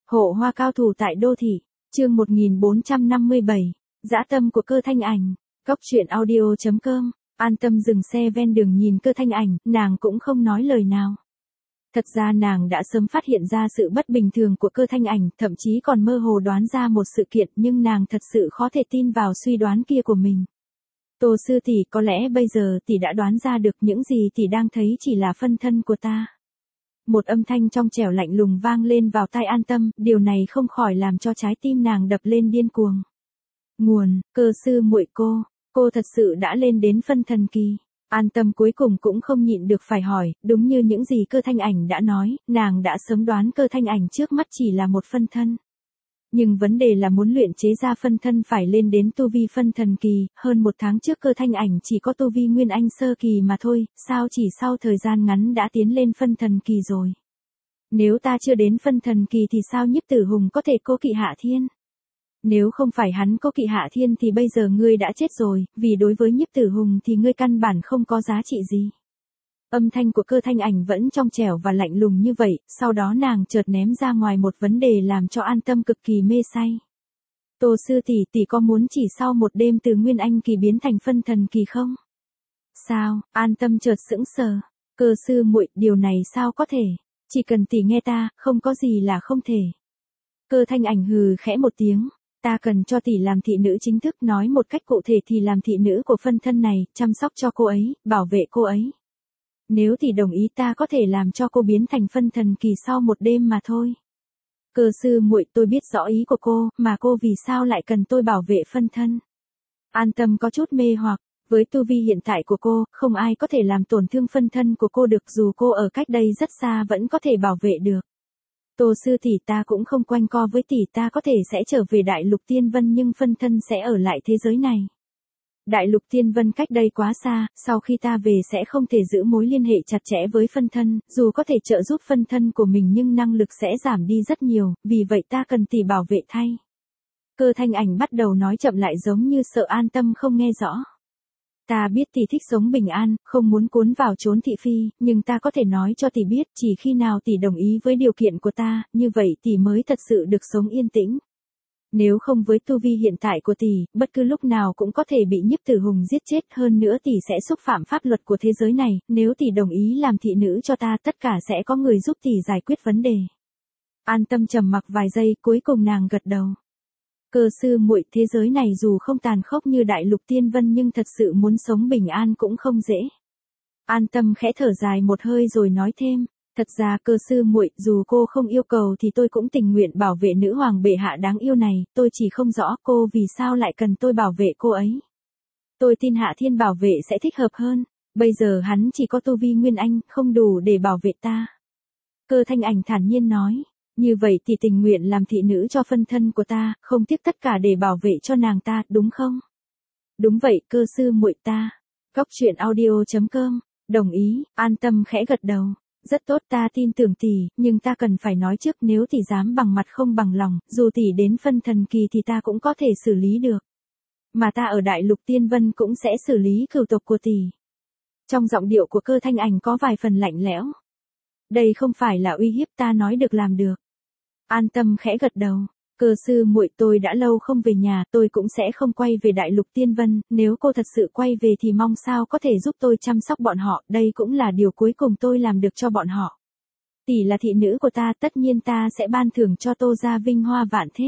Hộ hoa cao thủ tại đô thị, chương 1457, dã tâm của Cơ Thanh Ảnh, Cóc truyện audio.com, an tâm dừng xe ven đường nhìn Cơ Thanh Ảnh, nàng cũng không nói lời nào. Thật ra nàng đã sớm phát hiện ra sự bất bình thường của Cơ Thanh Ảnh, thậm chí còn mơ hồ đoán ra một sự kiện, nhưng nàng thật sự khó thể tin vào suy đoán kia của mình. Tô sư tỷ, có lẽ bây giờ tỷ đã đoán ra được những gì tỷ đang thấy chỉ là phân thân của ta. Một âm thanh trong trẻo lạnh lùng vang lên vào tai An Tâm, điều này không khỏi làm cho trái tim nàng đập lên điên cuồng. Nguồn, Cơ sư muội cô thật sự đã lên đến phân thần kỳ. An Tâm cuối cùng cũng không nhịn được phải hỏi, đúng như những gì Cơ Thanh Ảnh đã nói, nàng đã sớm đoán Cơ Thanh Ảnh trước mắt chỉ là một phân thân. Nhưng vấn đề là muốn luyện chế ra phân thân phải lên đến tu vi phân thần kỳ, hơn một tháng trước Cơ Thanh Ảnh chỉ có tu vi Nguyên Anh sơ kỳ mà thôi, sao chỉ sau thời gian ngắn đã tiến lên phân thần kỳ rồi. Nếu ta chưa đến phân thần kỳ thì sao Nhiếp Tử Hùng có thể cố kỵ Hạ Thiên? Nếu không phải hắn cố kỵ Hạ Thiên thì bây giờ ngươi đã chết rồi, vì đối với Nhiếp Tử Hùng thì ngươi căn bản không có giá trị gì. Âm thanh của Cơ Thanh Ảnh vẫn trong trẻo và lạnh lùng như vậy, sau đó nàng chợt ném ra ngoài một vấn đề làm cho An Tâm cực kỳ mê say. Tô sư tỷ có muốn chỉ sau một đêm từ Nguyên Anh kỳ biến thành phân thần kỳ không? Sao? An Tâm chợt sững sờ. Cơ sư muội, điều này sao có thể? Chỉ cần tỷ nghe ta, không có gì là không thể. Cơ Thanh Ảnh hừ khẽ một tiếng. Ta cần cho tỷ làm thị nữ chính thức, nói một cách cụ thể thì làm thị nữ của phân thân này, chăm sóc cho cô ấy, bảo vệ cô ấy. Nếu tỷ đồng ý ta có thể làm cho cô biến thành phân thần kỳ sau một đêm mà thôi. Cơ sư muội, tôi biết rõ ý của cô, mà cô vì sao lại cần tôi bảo vệ phân thân? An Tâm có chút mê hoặc, với tu vi hiện tại của cô, không ai có thể làm tổn thương phân thân của cô được, dù cô ở cách đây rất xa vẫn có thể bảo vệ được. Tô sư tỷ, ta cũng không quanh co với tỷ, ta có thể sẽ trở về Đại Lục Tiên Vân nhưng phân thân sẽ ở lại thế giới này. Đại Lục Tiên Vân cách đây quá xa, sau khi ta về sẽ không thể giữ mối liên hệ chặt chẽ với phân thân, dù có thể trợ giúp phân thân của mình nhưng năng lực sẽ giảm đi rất nhiều, vì vậy ta cần tỷ bảo vệ thay. Cơ Thanh Ảnh bắt đầu nói chậm lại giống như sợ An Tâm không nghe rõ. Ta biết tỷ thích sống bình an, không muốn cuốn vào chốn thị phi, nhưng ta có thể nói cho tỷ biết chỉ khi nào tỷ đồng ý với điều kiện của ta, như vậy tỷ mới thật sự được sống yên tĩnh. Nếu không với tu vi hiện tại của tỷ, bất cứ lúc nào cũng có thể bị Nhiếp Tử Hùng giết chết, hơn nữa tỷ sẽ xúc phạm pháp luật của thế giới này, nếu tỷ đồng ý làm thị nữ cho ta, tất cả sẽ có người giúp tỷ giải quyết vấn đề. An Tâm trầm mặc vài giây, cuối cùng nàng gật đầu. Cơ sư muội, thế giới này dù không tàn khốc như Đại Lục Tiên Vân nhưng thật sự muốn sống bình an cũng không dễ. An Tâm khẽ thở dài một hơi rồi nói thêm. Thật ra Cơ sư muội, dù cô không yêu cầu thì tôi cũng tình nguyện bảo vệ nữ hoàng bệ hạ đáng yêu này, tôi chỉ không rõ cô vì sao lại cần tôi bảo vệ cô ấy. Tôi tin Hạ Thiên bảo vệ sẽ thích hợp hơn, bây giờ hắn chỉ có tu vi Nguyên Anh, không đủ để bảo vệ ta. Cơ Thanh Ảnh thản nhiên nói, như vậy thì tình nguyện làm thị nữ cho phân thân của ta, không tiếc tất cả để bảo vệ cho nàng ta, đúng không? Đúng vậy, cơ sư muội ta. Cóc truyện audio.com, đồng ý, An Tâm khẽ gật đầu. Rất tốt, ta tin tưởng tỷ, nhưng ta cần phải nói trước, nếu tỷ dám bằng mặt không bằng lòng, dù tỷ đến phân thần kỳ thì ta cũng có thể xử lý được. Mà ta ở Đại Lục Tiên Vân cũng sẽ xử lý cửu tộc của tỷ. Trong giọng điệu của Cơ Thanh Ảnh có vài phần lạnh lẽo. Đây không phải là uy hiếp, ta nói được làm được. An Tâm khẽ gật đầu. Cơ sư muội, tôi đã lâu không về nhà, tôi cũng sẽ không quay về Đại Lục Tiên Vân, nếu cô thật sự quay về thì mong sao có thể giúp tôi chăm sóc bọn họ, đây cũng là điều cuối cùng tôi làm được cho bọn họ. Tỷ là thị nữ của ta, tất nhiên ta sẽ ban thưởng cho Tô gia vinh hoa vạn thế.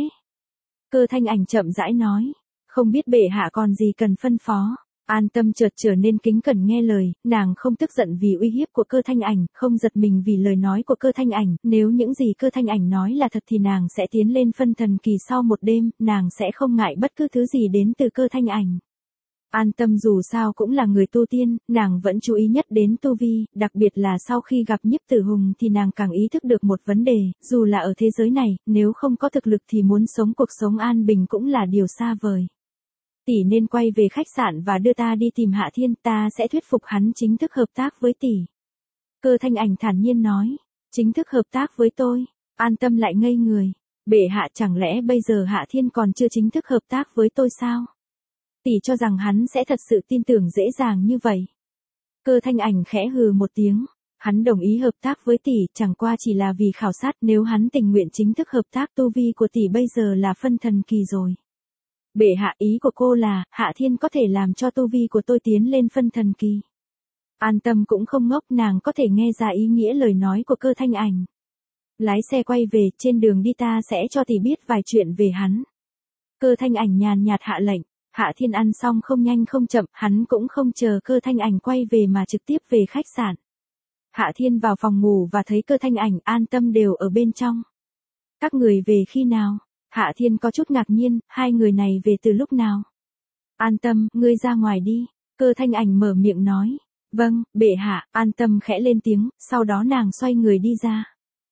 Cơ Thanh Ảnh chậm rãi nói, không biết bệ hạ còn gì cần phân phó. An Tâm chợt trở nên kính cẩn nghe lời, nàng không tức giận vì uy hiếp của Cơ Thanh Ảnh, không giật mình vì lời nói của Cơ Thanh Ảnh, nếu những gì Cơ Thanh Ảnh nói là thật thì nàng sẽ tiến lên phân thần kỳ sau một đêm, nàng sẽ không ngại bất cứ thứ gì đến từ Cơ Thanh Ảnh. An Tâm dù sao cũng là người tu tiên, nàng vẫn chú ý nhất đến tu vi, đặc biệt là sau khi gặp Nhiếp Tử Hùng thì nàng càng ý thức được một vấn đề, dù là ở thế giới này, nếu không có thực lực thì muốn sống cuộc sống an bình cũng là điều xa vời. Tỷ nên quay về khách sạn và đưa ta đi tìm Hạ Thiên, ta sẽ thuyết phục hắn chính thức hợp tác với tỷ. Cơ Thanh Ảnh thản nhiên nói, chính thức hợp tác với tôi. An Tâm lại ngây người, bệ hạ, chẳng lẽ bây giờ Hạ Thiên còn chưa chính thức hợp tác với tôi sao? Tỷ cho rằng hắn sẽ thật sự tin tưởng dễ dàng như vậy? Cơ Thanh Ảnh khẽ hừ một tiếng, Hắn đồng ý hợp tác với tỷ, chẳng qua chỉ là vì khảo sát, nếu hắn tình nguyện chính thức hợp tác, tu vi của tỷ bây giờ là phân thần kỳ rồi. Bệ hạ, ý của cô là, Hạ Thiên có thể làm cho tu vi của tôi tiến lên phân thần kỳ. An Tâm cũng không ngốc, nàng có thể nghe ra ý nghĩa lời nói của Cơ Thanh Ảnh. Lái xe quay về, trên đường đi ta sẽ cho tỷ biết vài chuyện về hắn. Cơ Thanh Ảnh nhàn nhạt hạ lệnh. Hạ Thiên ăn xong không nhanh không chậm, hắn cũng không chờ Cơ Thanh Ảnh quay về mà trực tiếp về khách sạn. Hạ Thiên vào phòng ngủ và thấy Cơ Thanh Ảnh, An Tâm đều ở bên trong. Các người về khi nào? Hạ Thiên có chút ngạc nhiên, hai người này về từ lúc nào? An Tâm, ngươi ra ngoài đi. Cơ Thanh Ảnh mở miệng nói. Vâng, bệ hạ. An Tâm khẽ lên tiếng, sau đó nàng xoay người đi ra.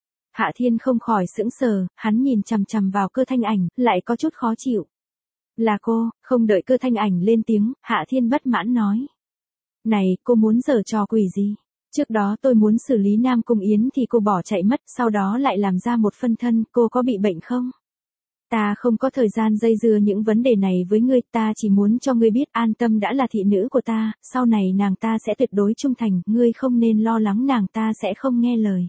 Hạ Thiên không khỏi sững sờ, hắn nhìn chằm chằm vào Cơ Thanh Ảnh, lại có chút khó chịu. Là cô, không đợi Cơ Thanh Ảnh lên tiếng, Hạ Thiên bất mãn nói. Này, cô muốn giở trò quỷ gì? Trước đó tôi muốn xử lý Nam Cung Yến thì cô bỏ chạy mất, sau đó lại làm ra một phân thân, cô có bị bệnh không? Ta không có thời gian dây dưa những vấn đề này với ngươi, ta chỉ muốn cho ngươi biết An Tâm đã là thị nữ của ta, sau này nàng ta sẽ tuyệt đối trung thành, ngươi không nên lo lắng nàng ta sẽ không nghe lời.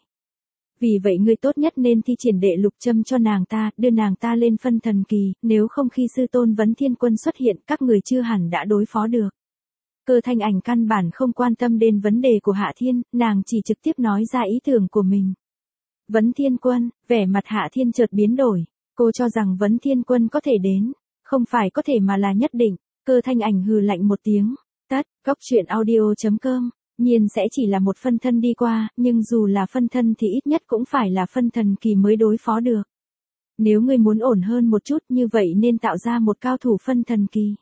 Vì vậy ngươi tốt nhất nên thi triển đệ lục châm cho nàng ta, đưa nàng ta lên phân thần kỳ, nếu không khi sư tôn Vấn Thiên Quân xuất hiện các người chưa hẳn đã đối phó được. Cơ Thanh Ảnh căn bản không quan tâm đến vấn đề của Hạ Thiên, nàng chỉ trực tiếp nói ra ý tưởng của mình. Vấn Thiên Quân, vẻ mặt Hạ Thiên chợt biến đổi, cô cho rằng Vấn Thiên Quân có thể đến, không phải có thể mà là nhất định. Cơ Thanh Ảnh hừ lạnh một tiếng, tắt, goctruyện.audio.com. Nhiên sẽ chỉ là một phân thân đi qua, nhưng dù là phân thân thì ít nhất cũng phải là phân thần kỳ mới đối phó được. Nếu ngươi muốn ổn hơn một chút như vậy nên tạo ra một cao thủ phân thần kỳ.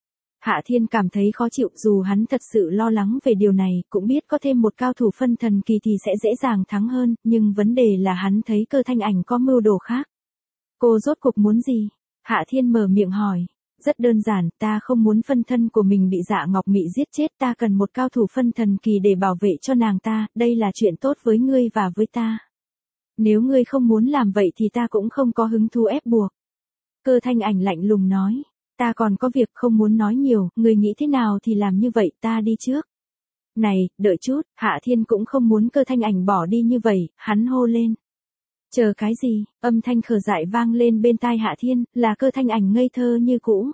Hạ Thiên cảm thấy khó chịu, dù hắn thật sự lo lắng về điều này, cũng biết có thêm một cao thủ phân thần kỳ thì sẽ dễ dàng thắng hơn, nhưng vấn đề là hắn thấy Cơ Thanh Ảnh có mưu đồ khác. Cô rốt cuộc muốn gì? Hạ Thiên mở miệng hỏi. Rất đơn giản, ta không muốn phân thân của mình bị Dạ Ngọc Mị giết chết, ta cần một cao thủ phân thần kỳ để bảo vệ cho nàng ta, đây là chuyện tốt với ngươi và với ta. Nếu ngươi không muốn làm vậy thì ta cũng không có hứng thú ép buộc. Cơ Thanh Ảnh lạnh lùng nói, ta còn có việc không muốn nói nhiều, ngươi nghĩ thế nào thì làm như vậy, ta đi trước. Này, đợi chút, Hạ Thiên cũng không muốn Cơ Thanh Ảnh bỏ đi như vậy, hắn hô lên. Chờ cái gì? Âm thanh khờ dại vang lên bên tai Hạ Thiên, là Cơ Thanh Ảnh ngây thơ như cũ.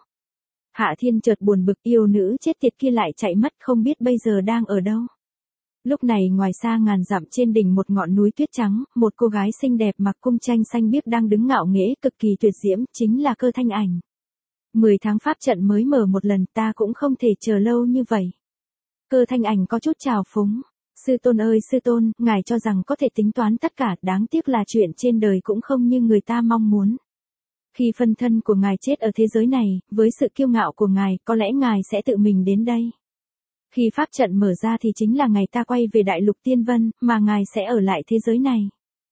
Hạ Thiên chợt buồn bực, yêu nữ chết tiệt kia lại chạy mất, không biết bây giờ đang ở đâu. Lúc này ngoài xa ngàn dặm trên đỉnh một ngọn núi tuyết trắng, một cô gái xinh đẹp mặc cung tranh xanh biếc đang đứng ngạo nghễ cực kỳ tuyệt diễm, chính là Cơ Thanh Ảnh. 10 tháng pháp trận mới mở một lần, ta cũng không thể chờ lâu như vậy. Cơ Thanh Ảnh có chút trào phúng. Sư tôn ơi sư tôn, ngài cho rằng có thể tính toán tất cả, đáng tiếc là chuyện trên đời cũng không như người ta mong muốn. Khi phân thân của ngài chết ở thế giới này, với sự kiêu ngạo của ngài, có lẽ ngài sẽ tự mình đến đây. Khi pháp trận mở ra thì chính là ngày ta quay về Đại Lục Tiên Vân, mà ngài sẽ ở lại thế giới này.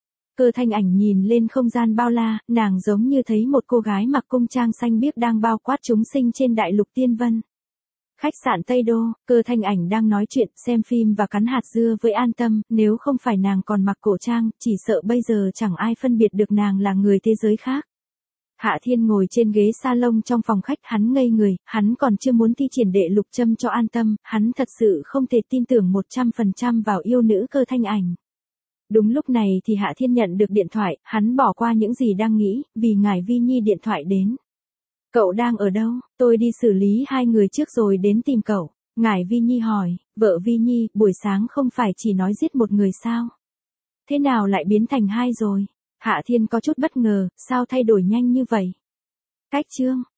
Cơ Thanh Ảnh nhìn lên không gian bao la, nàng giống như thấy một cô gái mặc cung trang xanh biếc đang bao quát chúng sinh trên Đại Lục Tiên Vân. Khách sạn Tây Đô, Cơ Thanh Ảnh đang nói chuyện, xem phim và cắn hạt dưa với An Tâm, nếu không phải nàng còn mặc cổ trang, chỉ sợ bây giờ chẳng ai phân biệt được nàng là người thế giới khác. Hạ Thiên ngồi trên ghế salon trong phòng khách, hắn ngây người, hắn còn chưa muốn thi triển đệ lục châm cho An Tâm, hắn thật sự không thể tin tưởng 100% vào yêu nữ Cơ Thanh Ảnh. Đúng lúc này thì Hạ Thiên nhận được điện thoại, hắn bỏ qua những gì đang nghĩ, vì ngài Vi Nhi điện thoại đến. Cậu đang ở đâu? Tôi đi xử lý hai người trước rồi đến tìm cậu. Ngài Vi Nhi hỏi, vợ Vi Nhi, buổi sáng không phải chỉ nói giết một người sao? Thế nào lại biến thành hai rồi? Hạ Thiên có chút bất ngờ, sao thay đổi nhanh như vậy? Cách chương.